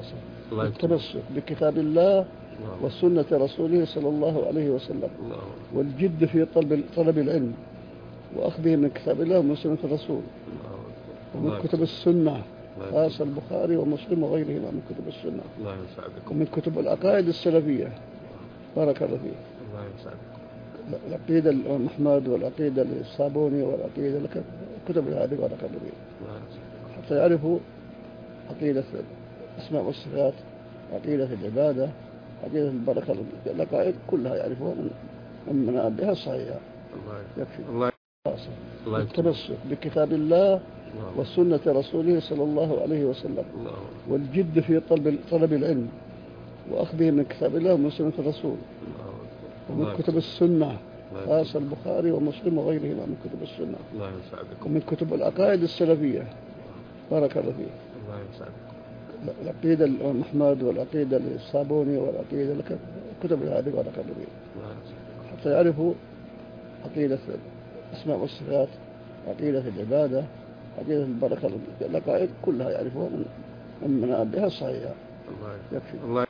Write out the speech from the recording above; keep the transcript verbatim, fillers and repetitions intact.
خاصة التمسك بكتاب الله وسنة رسوله صلى الله عليه وسلم، والجد في طلب طلب العلم وأخذه من كتاب الله ومن سنة الرسول ومن كتب السنة، خاصة البخاري ومسلم وغيرهما من كتب السنة، ومن كتب العقائد السلفية. بارك الله فيك. العقيدة الإمام أحمد والعقيدة الصابوني والعقيدة الكتب هذه بارك الله فيك، حتى يعرفوا عقيدة الأسماء والصفات، عقيدة العبادة، عقيدة البركة، العقائد كلها يعرفوها من منابعها الصحيحة. يكفي التمسك بكتاب الله وسنة رسوله صلى الله عليه وسلم، والجد في طلب طلب العلم وأخذه من كتاب الله ومن سنة الرسول ومن كتب السنة، خاصة البخاري ومسلم وغيرهما من كتب السنة، ومن كتب العقائد السلفية. بارك الله فيك. العقيدة الإمام أحمد والعقيدة الصابوني والعقيدة الكتب هذه بارك الله فيك، حتى يعرفوا عقيدة الأسماء والصفات، عقيدة العبادة، عقيدة البركة، العقائد كلها يعرفوها من منابعها الصحيحة. يكفي.